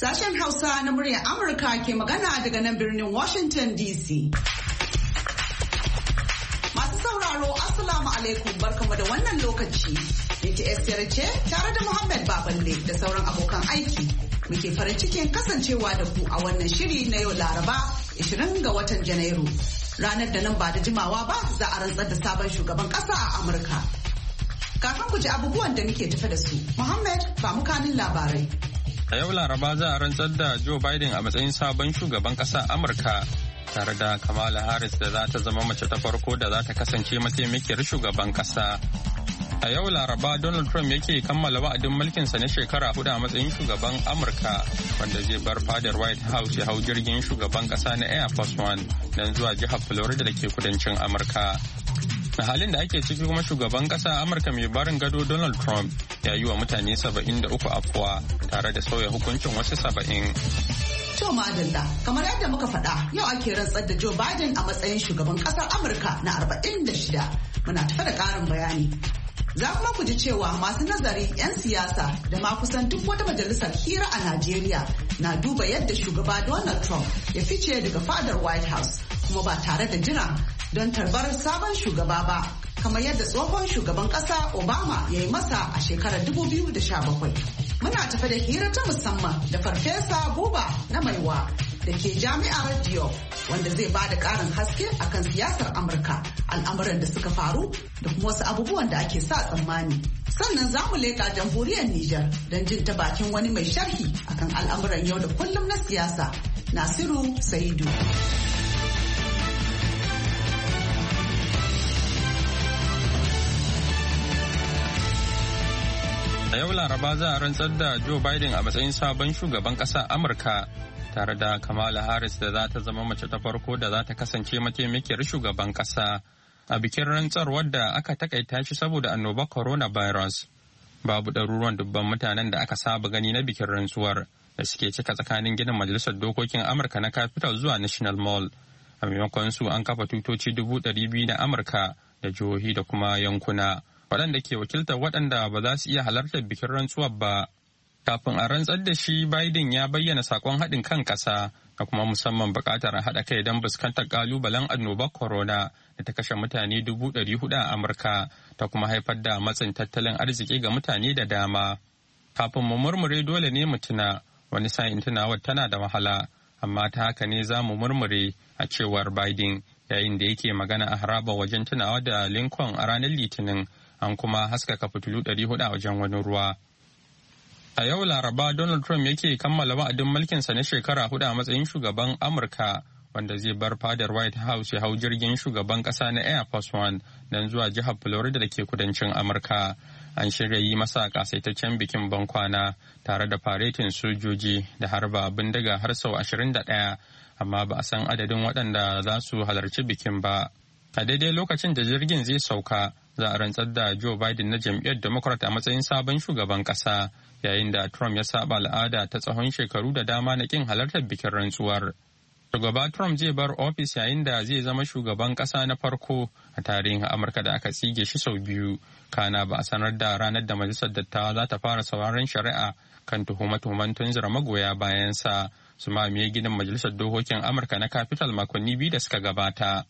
Sashen Hausa na muryar Amurka ke magana daga nan birnin Washington DC. Masu sauraro, Assalamu alaikum, barkamu da wannan lokaci. Binta Esther ce tare da Muhammad Baballe da sauran abokan aiki. Muke farin cikin kasancewa da ku a wannan shiri na yau Laraba 20 ga watan Janairu. Ranar da nan ba da jimawa ba za a rantsar da sabon shugaban ƙasa a Amurka. Kafin ku ji abubuwan da muke tafe da su, Muhammad ba mu kanin labarai. A yau Laraba za a rantsar da Joe Biden a matsayin sabon shugaban ƙasa Amurka tare da Kamala Harris da za ta zama mace ta farko da za ta kasance mataimakiyar shugaban ƙasa. A yau Laraba Donald Trump yake kammala wa'adin mulkinsa na shekara 4 a matsayin shugaban Amurka wanda zai bar fadar White House ya hau jirgin shugaban ƙasa na Air Force One don zuwa jihar Florida da ke kudancin Amurka. Na halin da ake ciki kuma shugaban ƙasa Amurka mai barin gado Donald Trump ya yi wa mutane 73 afuwa tare da sauya hukuncin wasu 70. To madalla, kamar yadda muka faɗa yau ake rantsar da Joe Biden a matsayin shugaban ƙasar Amurka na 46. Muna tafe da ƙarin bayani. Za kuma ku ji cewa masu nazari 'yan siyasa da ma kusan duk wata majalisar hira a Najeriya na duba yadda shugaba Donald Trump ya fice daga fadar White House kuma ba tare da jira don tarbar sabon shugaba ba, kamar yadda tsohon shugaban ƙasa Obama ya yi masa a shekarar 2017. Muna tafe da hira ta musamman da Farfesa Buba na Maiwa da ke jami'ar Diop wanda zai ba da ƙarin haske akan siyasar Amurka, al'amuran da suka faru da kuma wasu abubuwan da ake sa tsammani. Sannan za mu leƙa jamhuriyar Nijar don jin ta bakin wani mai sharhi akan al'amuran yau da kullum na siyasa, Nasiru Saidu. A yau Laraba za a rantsar da Joe Biden a matsayin sabon shugaban ƙasa Amurka tare da Kamala Harris da za ta zama mace ta farko da za ta kasance mataimakiyar shugaban ƙasa a bikin rantsar wadda aka takaita shi saboda annobar coronavirus. Babu ɗaruruwan dubban mutanen da aka saba gani na bikin rantsuwar da suke cika tsakanin gidan majalisar dokokin Amurka na Capitol zuwa National Mall. A maimakon su an kafa tutoci 200,000 na Amurka da jihohi da kuma yankuna waɗanda ke wakiltar waɗanda ba za su iya halartar bikin rantsuwar ba. Kafin a rantsar da shi, Biden ya bayyana sakon haɗin kan ƙasa da kuma musamman buƙatar haɗa kai don fuskantar ƙalubalen annobar corona da ta kashe mutane 400,000 a Amurka ta kuma haifar da matsin tattalin arziki ga mutane da dama. Kafin mu murmure dole ne mu tuna, wani sa'in tunawar tana da wahala, amma ta haka ne za mu murmure, a cewar Biden yayin da yake magana a harabar wajen tunawa da Lincoln a ranar Litinin, an kuma haskaka fitilu 400 a wajen wani ruwa. A yau Laraba Donald Trump yake kammala wa'adin mulkinsa na shekara 4 a matsayin shugaban Amurka wanda zai bar fadar White House ya hau jirgin shugaban ƙasa na Air Force One don zuwa jihar Florida da ke kudancin Amurka. An shirya yi masa kasaitaccen bikin bankwana tare da faretin sojoji da harba bindiga har sau 21, amma ba a san adadin waɗanda za su halarci bikin ba. A daidai lokacin da jirgin zai sauka, za a rantsar da Joe Biden na jam'iyyar Democrat a matsayin sabon shugaban ƙasa, yayin da Trump ya saba al'ada ta tsawon shekaru da dama na kin halartar bikin rantsuwar. Shugaba Trump zai bar ofis yayin da zai zama shugaban ƙasa na farko a tarihin Amurka da aka tsige shi sau biyu. Kana ba a sanar da ranar da majalisar dattawa za ta fara sauraron shari'a kan tuhume-tuhumen tunzura magoya bayansa su mamaye gidan majalisar dokokin Amurka na Capitol makonni 2 da suka gabata.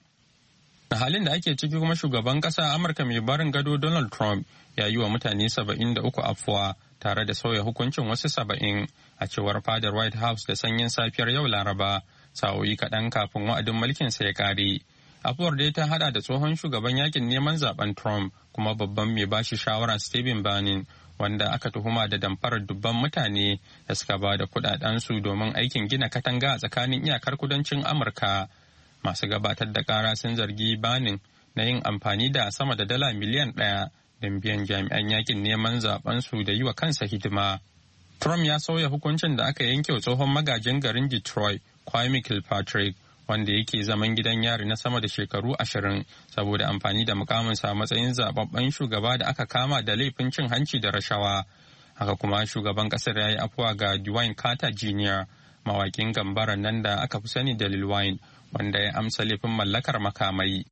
A halin da ake ciki kuma shugaban ƙasa Amurka mai barin gado Donald Trump ya yi wa mutane 73 afuwa tare da sauya hukuncin wasu 70 a cewar fadar White House da sanyin safiyar yau Laraba, sa'o'i kaɗan kafin wa'adin mulkinsa ya ƙare. Afuwar dai ta hada da tsohon shugaban yakin neman zaben Trump kuma babban mai bashi shawara Stephen Bannon, wanda aka tuhuma da damfarar dubban mutane da suka ba da kuɗaɗensu domin aikin gina katanga a tsakanin iyakar kudancin Amurka. Masu gabatar da kara sun zargi Bannon na yin amfani da sama da dala miliyan 1 don biyan jami'an yakin neman zabensu da yi wa kansa hidima. Trump ya sauya hukuncin da aka yanke wa tsohon magajin garin Detroit, Kwame Kilpatrick, wanda yake zaman gidan yari na sama da shekaru 20 saboda amfani da mukaminsa a matsayin zababben shugaba da aka kama da laifin cin hanci da rashawa. Haka kuma shugaban kasar ya yi afuwa ga Dwayne Carter Jr., mawakin gambaran nan da aka fi sani da Lil Wayne, wanda ya amsa laifin mallakar makamai.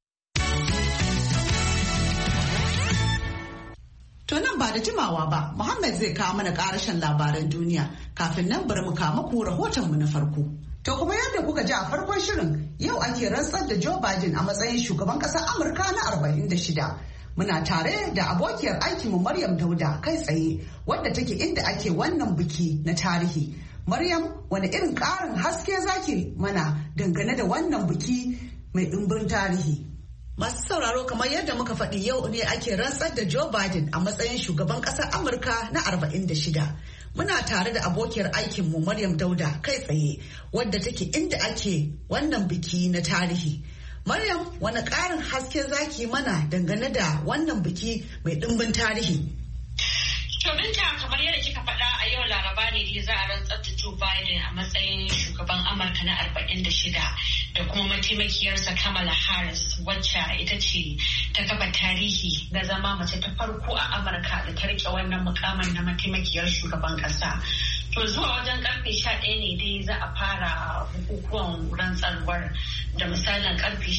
To nan ba da jimawa ba, Muhammad zai kawo mana karashen labaran duniya. Kafin nan bari mu kama ku rahotonmu na farko. To kuma yadda kuka ji a farkon shirin yau ake rantsar da Joe Biden a matsayin shugaban ƙasar Amurka na 46. Muna tare da abokiyar aikinmu Maryam Dauda kai tsaye wadda take inda ake wannan biki na tarihi. Maryam, wani irin ƙarin haske zaki mana dangane da wannan biki mai ɗimbin tarihi? Masu sauraro, kamar yadda muka faɗi, yau ne ake rantsar da Joe Biden a matsayin shugaban ƙasar Amurka na 46. Muna tare da abokiyar aikinmu Maryam Dauda kai tsaye wadda take inda ake wannan biki na tarihi. Maryam, wani ƙarin haske zaki mana dangane da wannan biki mai ɗimbin tarihi? To Binta, kamar yadda kika faɗa, a yau Laraba ne za a rantsar da Joe Biden a matsayin shugaban Amurka na 46 da kuma mataimakiyarsa Kamala Harris, wacce ita ce ta kafa tarihi na zama mace ta farko a Amurka da ta rike wannan mukamin na mataimakiyar shugaban ƙasa. To zuwa wajen karfe 11 ne dai za a fara bukukuwan rantsarwar, da misalin karfe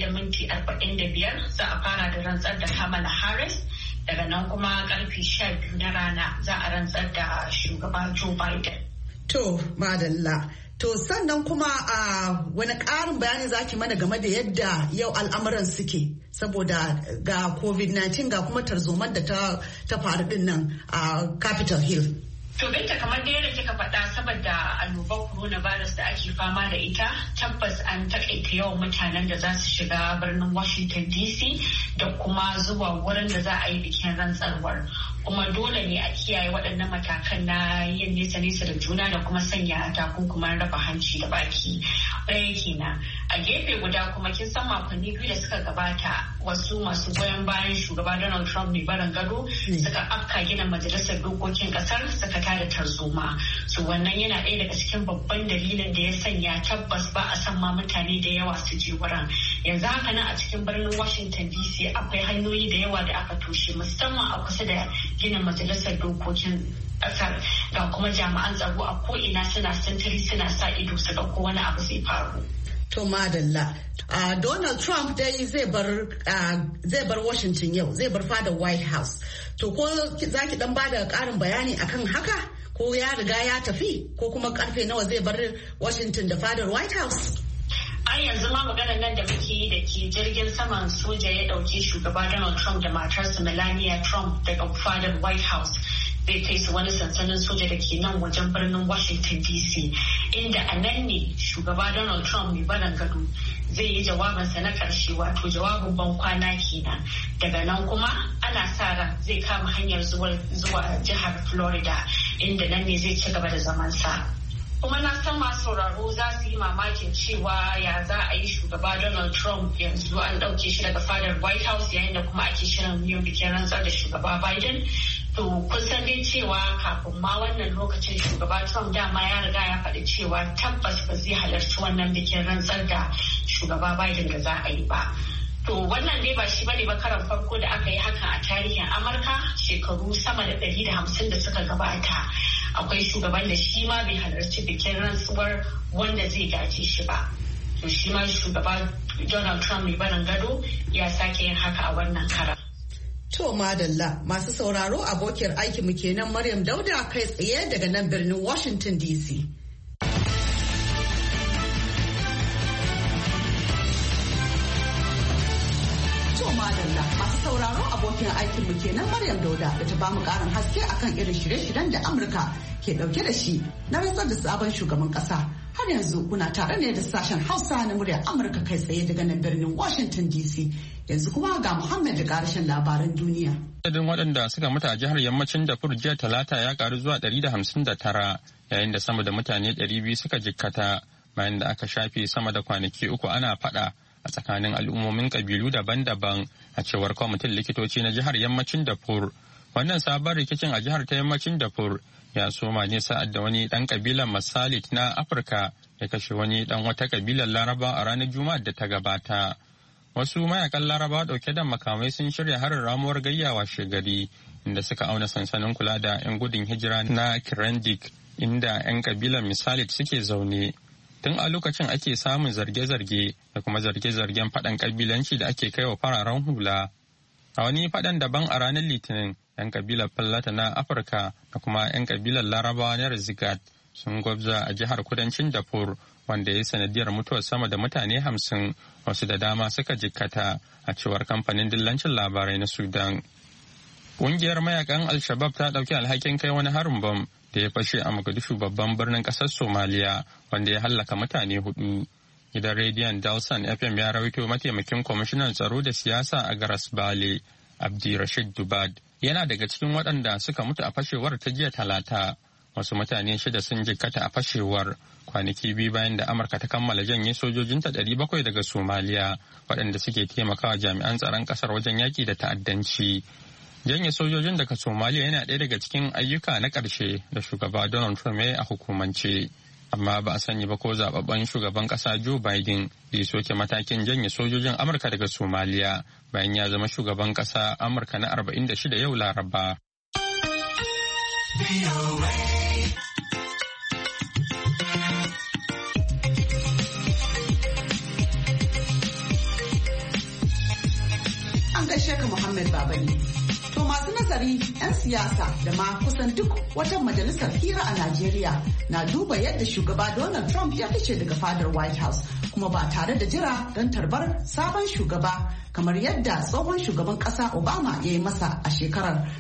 11:45 za a fara da rantsar da Kamala Harris. Daga nan kuma karfe 12 na rana za a rantsar da shugaba Joe Biden. To, madalla. To sannan kuma wani ƙarin bayani zaki mana game da yadda yau al'amuran suke, saboda ga COVID-19 ga kuma tarzomar da ta faru din nan a Capitol Hill. To Binta, kamar da yadda kika faɗa, saboda annobar coronavirus da ake fama da ita, tabbas an takaita yawan mutanen da za su shiga birnin Washington DC da kuma zuwa wurin da za a yi bikin rantsarwar. Kuma dole ne a kiyaye waɗannan matakan na yin nesa-nesa da juna da kuma sanya takunkuman raba hanci da baki. Ɗaya kenan. A gefe guda kuma kin san makonni biyu da suka gabata, wasu masu goyon bayan shugaba Donald Trump mai barin gado suka afka gina majalisar dokokin ƙasar suka tada tarzoma. So wannan yana ɗaya daga cikin babban dalilin da ya sanya tabbas ba a san ma mutane da yawa su je wurin. Yanzu haka nan a cikin birnin Washington DC akwai hanyoyi da yawa da aka toshe, musamman a kusa da gina majalisar dokokin ƙasar, ga kuma jami'an tsaro a ko'ina suna sintiri suna sa ido su ga ko wani abu zai faru. To madalla. Donald Trump dai zai bar Washington yau, zai bar fadar White House. To ko za ki dan bada ƙarin bayani akan haka? Ko ya riga ya tafi? Ko kuma karfe nawa zai bar Washington da fadar White House? Ai yanzu ma maganar nan da muke yi da ke jirgin saman soja ya ɗauki shugaba Donald Trump da matarsa Melania Trump daga fadar White House. Zai kai su wani sansanin soja da ke nan wajen birnin Washington DC, inda a nan ne shugaba Donald Trump mai barin gado zai yi jawabinsa na ƙarshe, wato jawabin ban kwana kenan. Daga nan kuma ana sa ran zai kama hanyar zuwa jihar Florida, inda nan ne zai ci gaba da zamansa. Kuma na san masu sauraro za su yi mamakin cewa ya za a yi shugaba Donald Trump yanzu an ɗauke shi daga fadar White House yayin da kuma ake shirin yin bikin rantsar da shugaba Biden. To kun san dai cewa kafin ma wannan lokacin shugaba Trump dama ya riga ya faɗi cewa tabbas ba zai halarci wannan bikin rantsar da shugaba Biden da za a yi ba. To wannan dai ba shi bane ba karan farko da aka yi hakan a tarihin Amurka shekaru sama da 150 da suka gabata. Akwai shugaban da shi ma bai halarci bikin rantsuwar wanda zai gaje shi ba. To shi ma shugaba Donald Trump mai barin gado ya sake yin haka a wannan karan. To madalla, masu sauraro, abokiyar aiki mu kenan Maryam Dauda kai tsaye daga nan birnin Washington DC. Madalla, masu sauraro, abokin aikin mu kenan Maryam Dauda da ta bamu karin haske akan irin shirye-shiryen da Amurka ke dauke da shi na rantsar da sabon shugaban kasa. Har yanzu kuna tare ne da sashen Hausa na muryar Amurka kai tsaye daga nan birnin Washington DC. Yanzu kuma ga Muhammad da karshen labaran duniya. Adadin waɗanda suka mutu a jihar yammacin Darfur jiya Talata ya karu zuwa 159 yayin da sama da mutane 200 suka jikkata bayan da aka shafe sama da kwanaki uku ana faɗa a tsakanin al'ummomin kabilu daban-daban, a cewar kwamitin likitoci na jihar yammacin Darfur. Wannan sabon rikicin a jihar ta yammacin Darfur ya soma ne sa'ad da wani ɗan kabilar Masalit na Afirka ya kashe wani ɗan wata kabilar Laraba a ranar Juma'ar da ta gabata. Wasu mayakan Laraba ɗauke da makamai sun shirya harin ramuwar gayya washe gari, inda suka auna sansanin kula da 'yan gudun hijira na Kirendik, inda 'yan kabilar Masalit suke zaune. Tun a lokacin ake samun zarge-zarge da kuma zarge-zargen faɗan ƙabilanci da ake kai wa fararen hula. A wani faɗan daban a ranar Litinin, 'yan kabilar Fallata na Afirka da kuma 'yan kabilar Larabawa na Rizigat sun gwabza a jihar kudancin Darfur wanda ya sanadiyar mutuwar sama da mutane 50 wasu da dama suka jikkata a cewar kamfanin dillancin labarai na Sudan. Ƙungiyar mayakan Al-Shabab ta ɗauki alhakin kai wani harin bom da ya fashe a Mogadishu babban birnin ƙasar Somaliya wanda ya hallaka mutane 4. Gidan rediyon Dalsan FM ya rawaito mataimakin kwamishinan tsaro da siyasa a Garas Bale, Abdi Rashid Dubad, yana daga cikin waɗanda suka mutu a fashewar ta jiya Talata. Wasu mutane 6 sun jikkata a fashewar kwanaki 2 bayan da Amurka ta kammala janye sojojinta 700 daga Somaliya waɗanda suke taimakawa jami'an tsaron ƙasar wajen yaƙi da ta'addanci. Janye sojojin daga Somaliya yana ɗaya daga cikin ayyuka na ƙarshe da shugaba Donald Trump ya yi a hukumance. Amma ba a sani ba ko zababben shugaban ƙasa Joe Biden zai soke matakin janye sojojin Amurka daga Somaliya bayan ya zama shugaban ƙasa Amurka na 46 yau Laraba. An gaishe ka Muhammad Babani. To masu nazari 'yan siyasa da ma kusan duk wata majalisar hira a Najeriya na duba yadda shugaba Donald Trump ya fice daga fadar White House kuma ba tare da jira don tarbar sabon shugaba kamar yadda tsohon shugaban ƙasa Obama ya yi masa a shekarar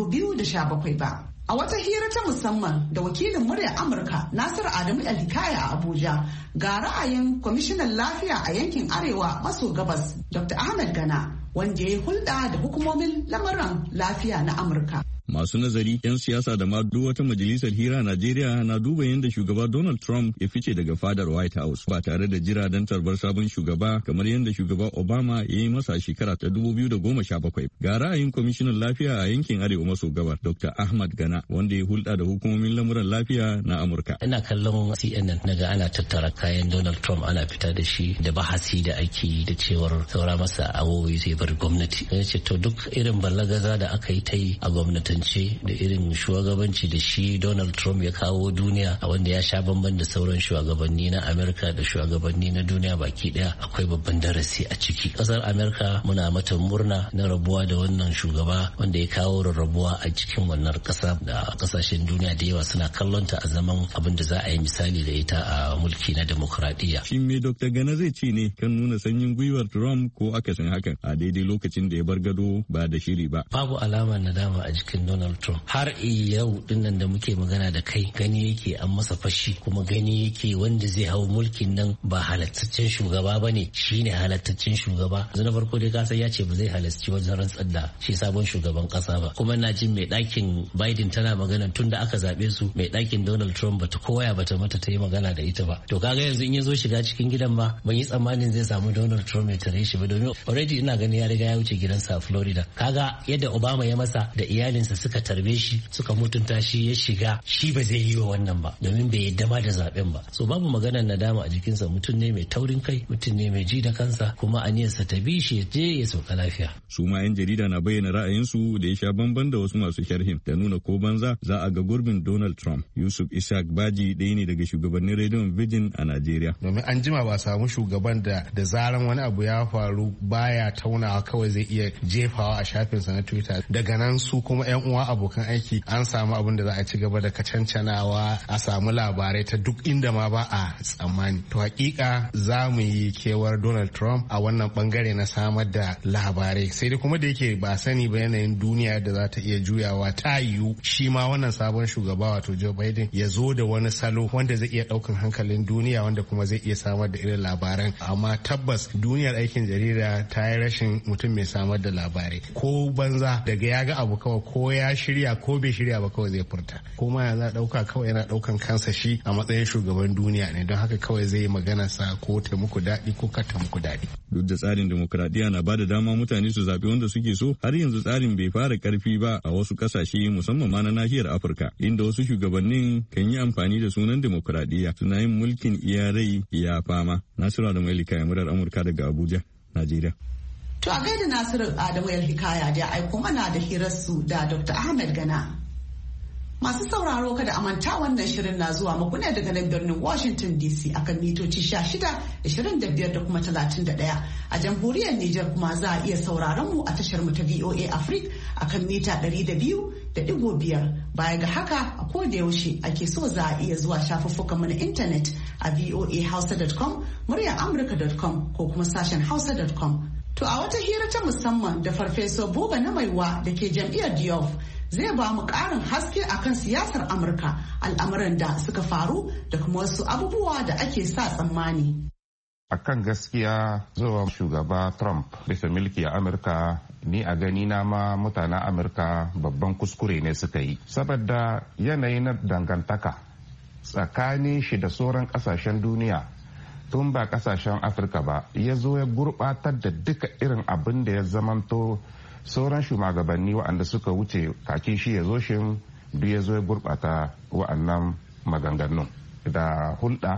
2017 ba. A wata hira ta musamman da wakilin muryar Amurka Nasiru Adamu El-Hikaya a Abuja ga ra'ayin kwamishinan lafiya a yankin Arewa maso gabas Dr. Ahmed Gana wanda ya hulɗa da hukumomin lamarin lafiya na Amurka. Masu nazari, 'yan siyasa da ma duk wata majalisar hira a Najeriya na duba yadda shugaba Donald Trump ya fice daga fadar White House ba tare da jira don tarbar sabon shugaba kamar yadda shugaba Obama ya yi masa shekara ta 2017. Ga ra'ayin kwamishinan lafiya a yankin Arewa maso gabar Dr. Ahmad Gana wanda ya hulɗa da hukumomin lamuran lafiya na Amurka. Ina kallon CNN naga ana tattara kayan Donald Trump ana fita da shi da bahasi da ake da cewar saura masa awowi zai bar gwamnati. Ya ce to duk irin ballagaza da aka yi ta yi a gwamnati da irin shugabanci da shi Donald Trump ya kawo duniya a wanda ya sha bamban da sauran shugabanni na Amerika da shugabanni na duniya baki daya akwai babban darasi a ciki. Kasar Amerika muna mata murna na rabuwa da wannan shugaba wanda ya kawo rarrabuwa a cikin wannan kasa da kasashen duniya da yawa suna kallonta a zaman abin da za a yi misali da ita a mulki na demokradiyya. Shin me Dr. Gana zai ce ne kan nuna sanyin gwiwar Trump ko akasin hakan a daidai lokacin da ya bar gado ba da shiri ba? Babu alamar nadama a jikin Donald Trump. Har yau dinnan da muke magana da kai gani yake an masa fashi kuma gani yake wanda zai hau mulkin nan ba halattaccen shugaba ba ne shi ne halattaccen shugaba. Yanzu na farko dai kasa ya ce ba zai halarci wajen rantsar da shi sabon shugaban kasa ba. Kuma na jin mai ɗakin Biden tana magana tun da aka zaɓe su mai ɗakin Donald Trump bata koya bata mata ta yi magana da ita ba. To kaga yanzu in ya zo shiga cikin gidan ma ban yi tsammanin zai samu Donald Trump ya tare shi ba domin already ina ganin ya riga ya wuce gidansa a Florida. Kaga yadda Obama ya masa da iyalinsa suka tarbe shi suka mutunta shi ya shiga shi ba zai yi wa wannan ba domin bai yadda ma da zaben ba. So babu maganar nadama a jikinsa mutum ne mai taurin kai mutum ne mai ji da kansa kuma aniyarsa ta bi shi je ya sauka lafiya. Su ma 'yan jarida na bayyana ra'ayinsu da ya sha bamban da wasu masu sharhin da nuna ko banza za a ga gurbin Donald Trump. Yusuf Ishaq Baji ɗaya ne daga shugabannin rediyon Virgin a Najeriya. Domin an jima ba samu shugaban da zaran wani abu ya faru baya taunawa kawai zai iya jefawa a shafinsa na Twitter. Daga nan su kuma 'yan uwa abokan aiki an samu abin da za a ci gaba da kacancanawa a samu labarai ta duk inda ma ba a tsammani. To hakika za mu yi kewar Donald Trump a wannan bangare na samar da labarai. Sai dai kuma da yake ba sani ba yanayin duniya da za ta iya juyawa ta yiwu shi ma wannan sabon shugaba wato Joe Biden ya zo da wani salo wanda zai iya daukan hankalin duniya wanda kuma zai iya samar da irin labaran. Amma tabbas duniyar aikin jarida ta yi rashin mutum mai samar da labarai. Ko banza daga ya ga abu kawai ko ya shirya ko bai shirya ba kawai zai furta. Kuma ya za dauka kawai yana daukan kansa shi a matsayin shugaban duniya ne don haka kawai zai yi magana sa ko ta muku daɗi ko ka ta muku daɗi. Duk da tsarin demokradiyya na bada dama mutane su zaɓi wanda suke so har yanzu tsarin bai fara karfi ba a wasu ƙasashe musamman ma na nahiyar Afirka inda wasu shugabannin kan yi amfani da sunan demokradiyya suna yin mulkin iya rai iya fama. Nasiru Adamu Hikaya murar Amurka daga Abuja, Najeriya. To a gaida Nasiru Adamu Hikaya da aiko mana da hirarsu da Dr. Ahmed Gana. Masu sauraro kada a manta wannan shirin na zuwa muku ne daga nan birnin Washington DC akan mitoci 16, 25 da kuma 31. A jamhuriyar Nijar kuma za a iya sauraron mu a tashar mu ta VOA Africa akan mita 200.5. Baya ga haka a koda yaushe ake so za a iya zuwa shafuffukan mu na intanet a voahausa.com, muryar amurka.com ko kuma sashen hausa.com. To a wata hira ta musamman da Farfesa Buba na Maiwa da ke jam'iyyar Diof zai ba mu ƙarin haske akan siyasar Amurka, al'amuran da suka faru da kuma wasu abubuwa da ake sa tsammani. Akan gaskiya zuwa shugaba Trump bisa mulki a Amurka, ni a gani na ma mutanen Amurka babban kuskure ne suka yi. Saboda yanayi na dangantaka tsakanin shi da sauran kasashen duniya tun ba kasashen Afirka ba, ya zo ya gurɓatar da duka irin abin da ya zamanto sauran shugabanni waɗanda suka wuce kaki shi ya zo shi duk ya zo ya gurɓata wa'annan maganganun da hulɗa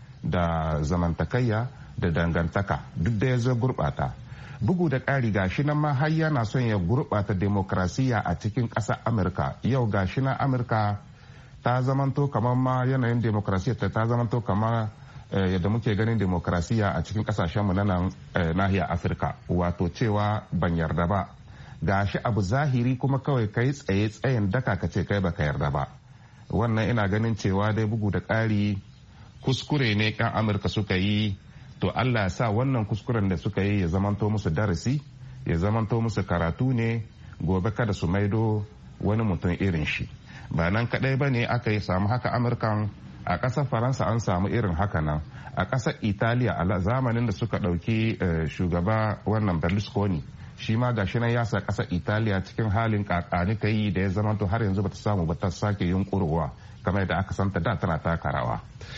da zamantakayya da dangantaka duk da ya zo gurɓata. Bugu da ƙari gashi nan ma har yana son ya gurɓata demokrasiya a cikin ƙasar Amurka. Yau gashi na Amurka ta zamanto kamar ma yanayin demokrasiya ta zamanto kamar yadda muke ganin demokrasiya a cikin ƙasashenmu na nan nahiyar Afirka. Wato cewa ban yarda ba. Gashi abu zahiri kuma kawai kai tsaye-tsayen daka ka ce kai baka yarda ba. Wannan ina ganin cewa dai bugu da ƙari kuskure ne kan Amurka suka yi. To Allah ya sa wannan kuskuren da suka yi ya zamanto musu darasi, ya zamanto musu karatu ne gobe kada su maido wani mutum irin shi. Ba nan kadai ba ne aka yi samu haka Amurkan, a ƙasar Faransa an samu irin haka nan, a ƙasar Italiya a zamanin da suka ɗauki shugaba wannan Berlusconi, shi ma gashi nan ya sa ƙasar Italiya cikin halin kakani kai da ya zamanto har yanzu bata samu ba ta sake yunƙurwa kamar yadda aka santa da tana taka rawa.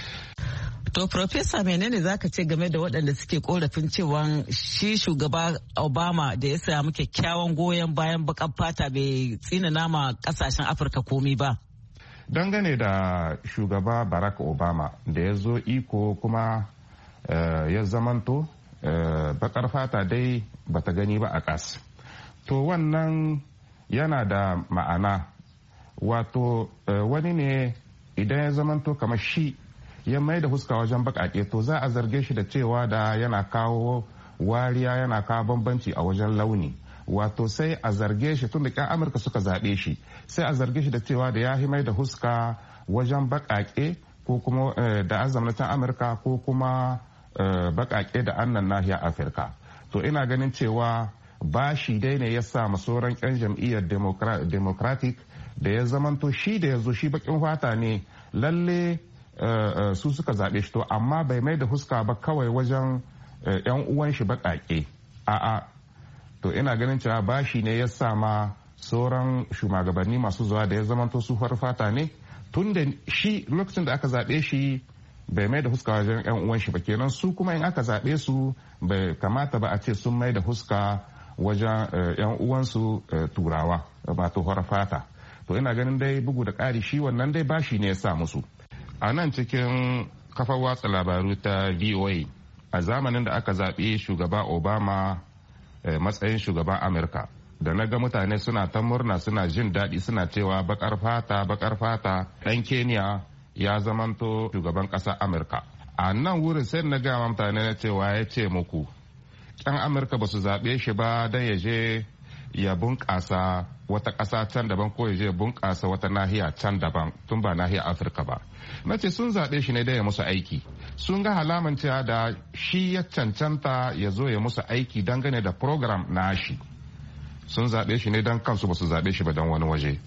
To, Profesa, menene za ka ce game da waɗanda suke korafin cewa shi shugaba Obama da ya samu kyakkyawan goyon bayan baƙar fata bai tsinana ma ƙasashen Afirka komi ba? Dangane da shugaba Barack Obama da ya zo iko kuma ya zamanto baƙar fata dai bata gani ba a ƙas. To wannan yana da ma'ana, wato wani ne idan ya zamanto kamar shi ya mai da huska wajen bakake to za a zarge shi da cewa da yana kawo wariya, yana kawo bambanci a wajen launi. Wato sai a zarge shi tun da ƙyan Amurka suka zaɓe shi, sai a zarge shi da cewa da ya mai da huska wajen bakake ko kuma da azamnatan Amurka ko kuma bakake da annan nahiyar Afirka. To ina ganin cewa bashi dai ne ya sa sauran 'yan jam'iyyar Democratic da ya zamanto shi da ya zo shi bakin fata ne lalle su suka zaɓe shi, to amma bai mai da huska ba kawai wajen 'yan uwan shi baƙaƙe. A'a, to ina ganin cewa bashi ne ya sa ma sauran shugabanni masu zuwa da ya zamanto su fata ne, tun da shi lokacin da aka zaɓe shi bai mai da huska wajen 'yan uwan shi ba, kenan su kuma in aka zaɓe su bai kamata ba a ce sun mai da huska wajen 'yan uwansu turawa ba to fata. To ina ganin dai bugu da ƙari shi wannan dai bashi ne ya sa musu. A nan cikin kafar watsa labaru ta VOA a zamanin da aka zaɓi shugaba Obama matsayin shugaban Amurka, da na ga mutane suna ta murna suna jin daɗi suna cewa bakar fata ɗan Kenya ya zamanto shugaban ƙasar Amurka. A nan wurin sai na gama mutane na cewa ya ce muku ƙyan Amurka ba su zaɓe shi ba don ya je ya bunƙasa wata ƙasa can daban ko ya je bunƙasa wata nahiya can daban tun ba nahiyar Afirka ba. Na ce sun zaɓe shi ne da ya musu aiki, sun ga halaman cewa da shi ya cancanta ya zo ya musu aiki dangane da program na shi. Sun zaɓe shi ne don kansu ba su zaɓe shi ba don wani waje.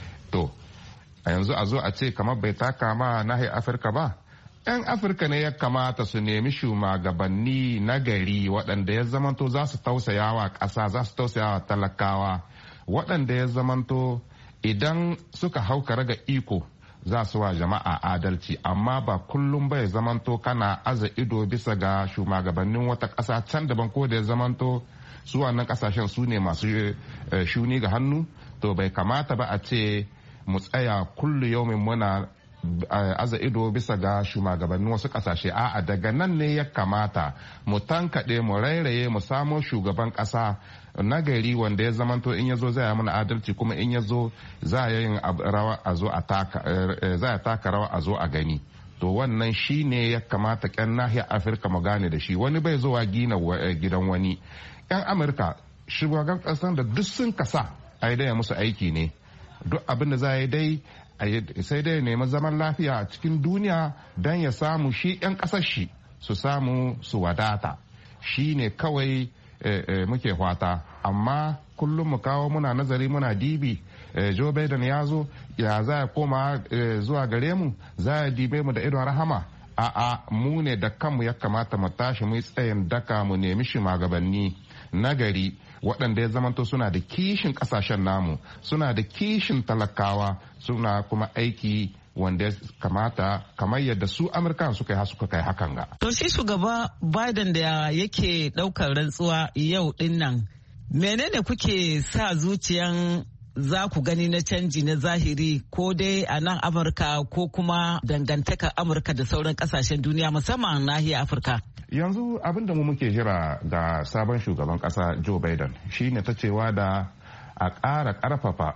To a yanzu a zo a ce kamar bai taka ma nahiyar Afirka ba, 'yan Afirka ne ya kamata su nemi shugabanni na gari waɗanda ya zamanto za su tausayawa ƙasa, za su tausayawa talakawa, waɗanda ya zamanto idan suka hau raga iko za su wa jama'a adalci, amma ba kullum bai zamanto kana aza ido bisa ga shugabannin wata ƙasa can daban ko da ya zamanto su wannan ƙasashen su ne masu shuni ga hannu. To bai kamata ba a ce mu tsaya kullu yaumin muna aza ido bisa ga shugabannin wasu kasashe. A'a, daga nan ne ya kamata mu tankaɗe mu rairaye mu samo shugaban ƙasa nagari wanda ya zamanto in ya zo zai mana adalci, kuma in ya zo za a yin rawa a zo a taka rawa a zo a gani. To wannan shi ne ya kamata ƙyan nahiyar Afirka mu gane da shi. Wani bai zuwa gina gidan wani. 'Yan Amurka shugaban ƙasar da duk sun kasa a yi musu aiki ne. Duk abin da za a yi dai sai dai nemi zaman lafiya a cikin duniya don ya samu shi 'yan ƙasar shi su samu su wadata. Shi ne kawai muke fata. Amma kullum mu kawo muna nazari muna dibi Joe Biden ya zo ya za ya koma zuwa gare mu, za ya dibe mu da idon rahama. A'a, mu ne da kanmu ya kamata mu tashi mu yi tsayin daka mu nemi shugabanni nagari waɗanda ya zamanto suna da kishin ƙasashen namu, suna da kishin talakawa, suna kuma aiki wanda ya kamata kamar yadda su Amurka suka kai hakan ga. To shi shugaba Biden da yake ɗaukar rantsuwa yau ɗin nan, menene kuke sa zuciyan za ku gani na canji na zahiri ko dai a nan Amurka ko kuma dangantakar Amurka da sauran ƙasashen duniya musamman nahiyar Afirka? Yanzu abin da mu muke jira ga sabon shugaban kasa Joe Biden shine ta cewa da a ƙara ƙarfafa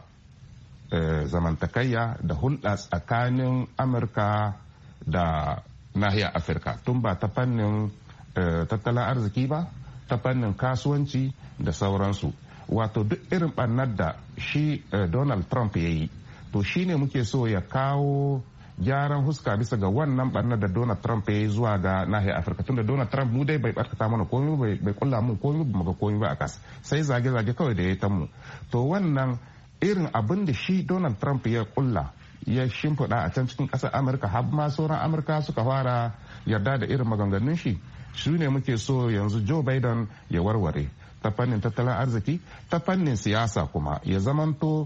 zamantakayya da hulɗa tsakanin Amurka da nahiyar Afirka, tun ba ta fannin tattalin arziki ba, ta fannin kasuwanci da sauransu. Wato duk irin ɓannar da shi Donald Trump ya yi, to shine muke so ya kawo gyaran huska bisa ga wannan barnar da Donald Trump ya yi zuwa ga nahiyar Afirka. Tunda Donald Trump mu dai bai barkata mana komai, bai kulla mun komai, ba ga komai ba a kas, sai zage-zage kawai da ya ta mu. To wannan irin abin da shi Donald Trump ya kulla ya shimfiɗa a can cikin ƙasar Amurka, har ma sauran Amurka suka fara yarda da irin maganganun shi, su ne muke so yanzu Joe Biden ya warware ta fannin tattalin arziki, ta fannin siyasa kuma ya zamanto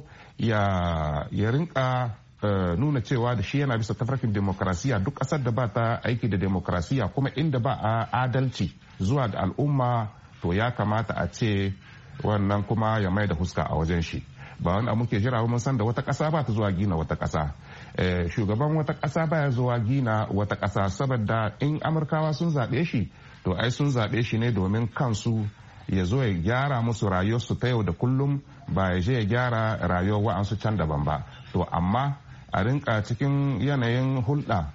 ya rinka nuna cewa da shi yana bisa tafarkin demokrasiya. Duk ƙasar da ba ta aiki da demokrasiya kuma inda ba a adalci zuwa ga al'umma, to ya kamata a ce wannan kuma ya mai da huska a wajen shi. Ba wani abu muke jira mun san da wata ƙasa ba ta zuwa gina wata ƙasa. Shugaban wata ƙasa baya zuwa gina wata ƙasa, saboda in Amurkawa sun zaɓe shi, to ai sun zaɓe shi ne domin kansu ya zo ya gyara musu rayuwarsu ta yau da kullum, ba ya je ya gyara rayuwar wa'ansu can daban ba. To amma a rinka cikin yanayin hulɗa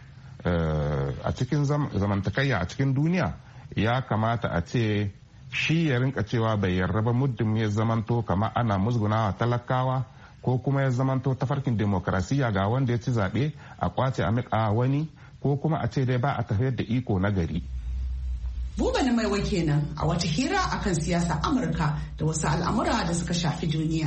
a cikin zamantakayya a cikin duniya, ya kamata a ce shi ya rinka cewa bai yarda ba muddin ya zamanto kama ana musgunawa talakawa, ko kuma ya zamanto tafarkin demokrasiya ga wanda ya ci zaɓe a kwace a miƙa wani, ko kuma a ce dai ba a tafiyar da iko na gari. Buba na Maiwa kenan a wata hira akan siyasa Amurka da wasu al'amura da suka shafi duniya.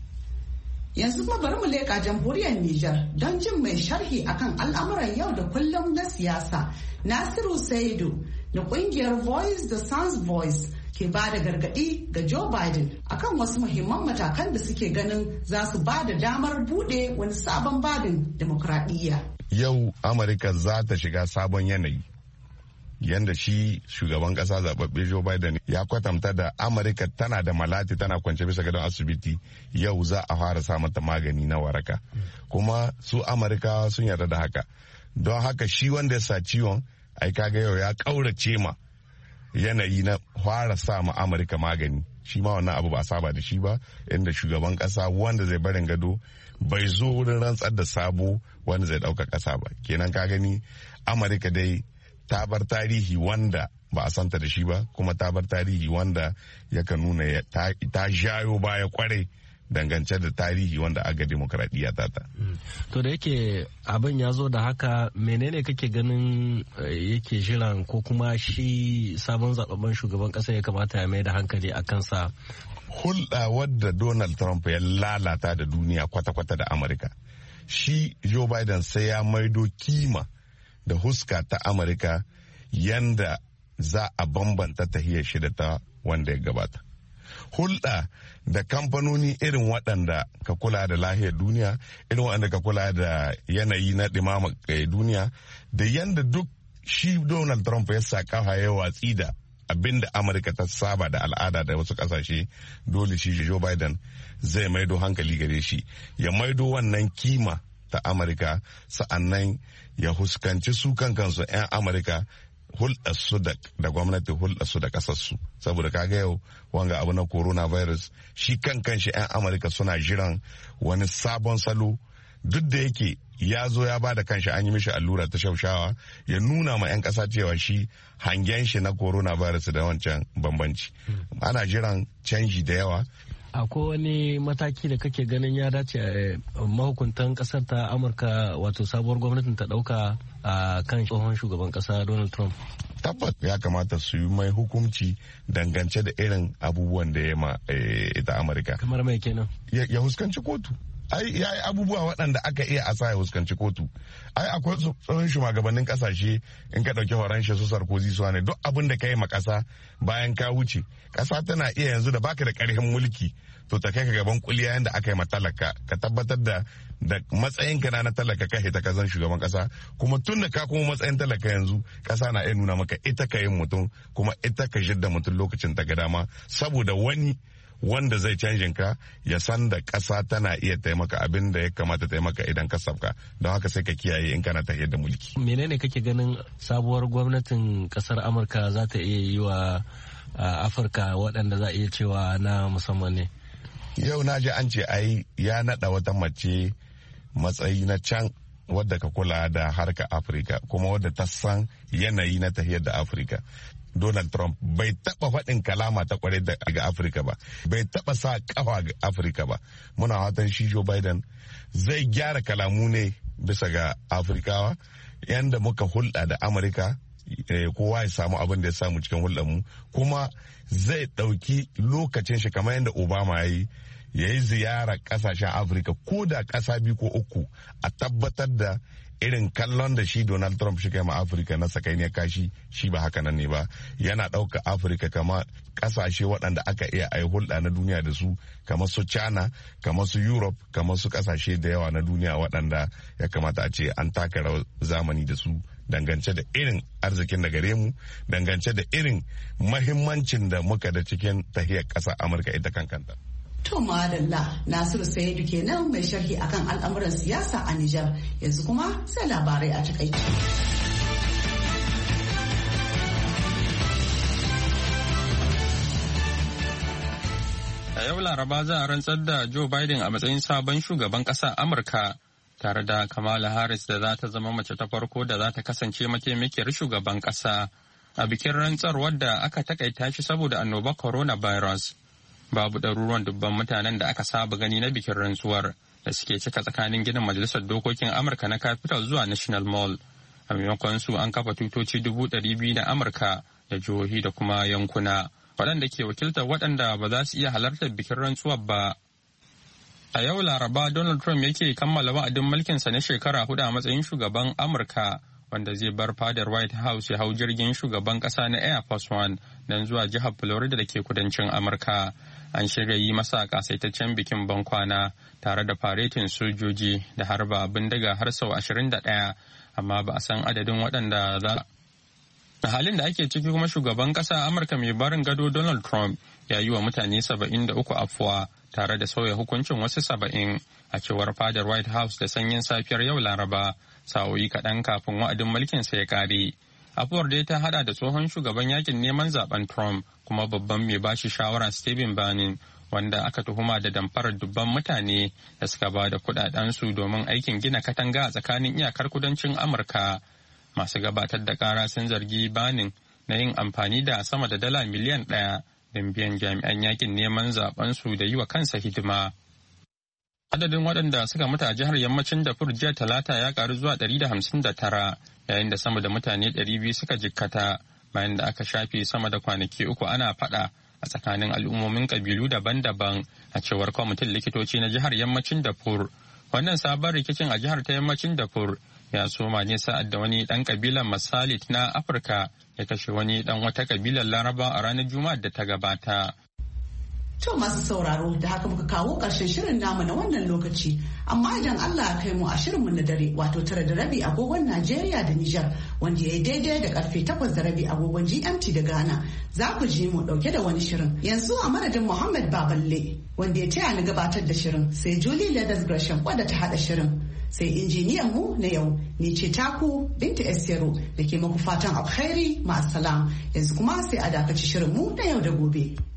Yanzu kuma bari mu leƙa jamhuriyar Nijar don jin mai sharhi akan al'amuran yau da kullum na siyasa. Nasiru Saidu na ƙungiyar Voice the Sans Voice ke ba da gargaɗi ga Joe Biden akan wasu muhimman matakan da suke ganin za su ba da damar buɗe wani sabon babin demokradiyya. Yau Amurka za ta shiga sabon yanayi. Yanda shi shugaban kasa zababbe Joe Biden ya kwatanta da Amurka tana da malati, tana kwance bisa gadon asibiti, yau za a fara sa mata magani na waraka. Kuma su Amurka sun yarda da haka. Don haka shi wanda ya sa ciwon, ai kaga yau ya kaurace ma yanayi na fara sa ma Amurka magani. Shi ma wannan abu ba a saba da shi ba, inda shugaban kasa wanda zai barin gado bai zo wurin rantsar da sabo wanda zai dauka kasa ba. Kenan ka gani Amurka dai ta bar tarihi wanda ba a santa da shi ba, kuma ta bar tarihi wanda yakan nuna ta jayo baya kwarai dangance da tarihi wanda aga demokradiyya ta. To da yake abin ya zo da haka, menene kake ganin yake jiran ko kuma shi sabon zababben shugaban kasa ya kamata ya mai da hankali a kansa? Hulɗa wadda Donald Trump ya lalata da duniya kwata-kwata da Amurka, shi Joe Biden sai ya maido kima da huska ta Amurka yanda za a bambanta tahiyar shi da ta wanda ya gabata. Hulɗa da kamfanoni irin waɗanda ka kula da lahiyar duniya, irin waɗanda ka kula da yanayi na ɗimama duniya, da yanda duk shi Donald Trump ya sa kafa ya watsi da abin da Amurka ta saba da al'ada da wasu ƙasashe, dole shi Joe Biden zai maido hankali gare shi, ya maido wannan kima ta Amurka, sa'annan ya huskanci su kansu 'yan Amurka hulɗarsu da gwamnati, hulɗarsu da ƙasarsu. Saboda kaga yau wanga abu na coronavirus shi kanshi 'yan Amurka suna jiran wani sabon salo, duk da yake ya zo ya ba da kanshi an yi mishi allura ta shaushawa, ya nuna ma 'yan ƙasa cewa shi hangen shi na coronavirus da wancan bambanci. Ana jiran canji da yawa. Akwai wani mataki da kake ganin ya dace mahukuntan kasar ta Amurka, wato sabuwar gwamnatin ta dauka a kan tsohon shugaban kasa Donald Trump? Tabbas ya kamata su yi mai hukunci dangance da irin abubuwan da ya ma ita Amurka. Kamar mai kenan? Ya huskanci kotu. Ai ya yi abubuwa waɗanda aka iya asa ya huskanci kotu. Ai akwai tsohon shugabannin kasashe, in ka ɗauki Horanshe su Sarkozy su ne, duk abin da ka yi ma ƙasa bayan ka wuce, ƙasa tana iya yanzu da baka da ƙarfin mulki to ta kai ka gaban kuliya yanda aka yi ma talaka, ka tabbatar da matsayin ka na talaka ka hita kazan shugaban ƙasa, kuma tun da ka kuma matsayin talaka yanzu ƙasa na iya nuna maka ita ka yin mutum, kuma ita ka jidda mutum lokacin ta ga dama, saboda wani wanda zai canjin ka ya san da ƙasa tana iya taimaka abin da ya kamata taimaka idan ka sabka, don haka sai ka kiyaye in kana tafiyar da mulki. Menene kake ganin sabuwar gwamnatin ƙasar Amurka za ta iya yi wa Afirka waɗanda za a iya cewa na musamman ne? Yau na ji an ce ai ya naɗa wata mace matsayi na can wadda ka kula da harka Afirka, kuma wadda ta san yanayi na tafiyar da Afirka. Donald Trump bai taba faɗin kalama ta kwarai ga Afirka ba, bai taba sa kafa ga Afirka ba. Muna fatan shi Joe Biden zai gyara kalamu ne bisa ga Afirkawa, yanda muka hulɗa da Amurka, kowa ya samu abin da ya samu cikin hulɗarmu, kuma zai ɗauki lokacin shi kamar yadda Obama ya yi ziyara ƙasashen Afirka, ko da ƙasa biyu ko uku, a tabbatar da irin kallon da shi Donald Trump shi kai ma Afirka na sakainiyar kashi, shi ba haka nan ne ba. Yana ɗauka Afirka kama ƙasashe waɗanda aka iya a yi hulɗa na duniya da su, kamar su China, kamar su Europe, kamar su ƙasashe da yawa na duniya waɗanda ya kamata a ce an taka rawar zamani da su, dangance da irin arzikin da gare mu, dangance da irin mahimmancin da muka da cikin tahiyar ƙasa Amurka ita kankanta. To madalla, Nasiru Sa'idu kenan mai sharhi akan al'amuran siyasa a Nijar. Yanzu kuma sai labarai a takaice. A yau Laraba za a rantsar da Joe Biden a matsayin sabon shugaban ƙasar Amurka, tare da Kamala Harris da za ta zama mace ta farko da za ta kasance mataimakiyar shugaban ƙasa a bikin rantsarwar da aka takaita shi saboda annobar coronavirus. Babu ɗaruruwan dubban mutanen da aka saba gani na bikin rantsuwar da suke cika tsakanin ginin majalisar dokokin Amurka na Capitol zuwa National Mall. A maimakon su an kafa tutoci 200,000 na Amurka da jihohi da kuma yankuna, waɗanda ke wakiltar waɗanda ba za su iya halartar bikin rantsuwar ba. A yau Laraba, Donald Trump yake kammala wa'adin mulkinsa na shekara 4 a matsayin shugaban Amurka, wanda zai bar fadar White House ya hau jirgin shugaban ƙasa na Air Force One don zuwa jihar Florida da ke kudancin Amurka. An shirya yi masa kasaitaccen bikin bankwana tare da faretin sojoji da harba bindiga har sau 21, amma ba a san adadin waɗanda za. A halin da ake ciki kuma shugaban ƙasa Amurka mai barin gado Donald Trump ya yi wa mutane 73 afuwa tare da sauya hukuncin wasu 70, a cewar fadar White House da sanyin safiyar yau Laraba, sa'o'i kaɗan kafin wa'adin mulkinsa ya ƙare. Afuwar dai ta hada da tsohon shugaban yakin neman zaben Trump kuma babban mai bashi shawara Stephen Bannon, wanda aka tuhuma da damfarar dubban mutane da suka ba da kudadensu domin aikin gina katanga a tsakanin iyakar kudancin Amurka. Masu gabatar da kara sun zargi Bannon na yin amfani da sama da dala miliyan 1 don biyan jami'an yakin neman zaben su da yi wa kansa hidima. Adadin waɗanda suka mutu a jihar yammacin Darfur jiya Talata ya karu zuwa 159, yayin da sama da mutane 200 suka jikkata bayan da aka shafe sama da kwanaki 3 ana faɗa a tsakanin al'ummomin kabilu daban-daban, a cewar kwamitin likitoci na jihar yammacin Darfur. Wannan sabon rikicin a jihar ta yammacin Darfur ya soma ne sa'ad da wani ɗan kabilar Masalit na Afirka ya kashe wani ɗan wata kabilar Laraba a ranar Juma'ar da ta gabata. To masu sauraro, da haka muka kawo ƙarshen shirin namu na wannan lokaci, amma idan Allah ya kai mu a shirinmu na dare, wato 9:30 agogon Najeriya da Nijar, wanda ya yi daidai da karfe 8:30 agogon GMT da Ghana, za ku ji mu ɗauke da wani shirin. Yanzu a madadin Muhammad Baballe wanda ya taya ni gabatar da shirin, sai Julie Leathers Gresham wadda ta haɗa shirin. sai injiniyan mu na yau ni ce taku Binta Esiyaro da ke muku fatan alkhairi ma'asalam yanzu kuma sai a dakaci shirin mu na yau da gobe.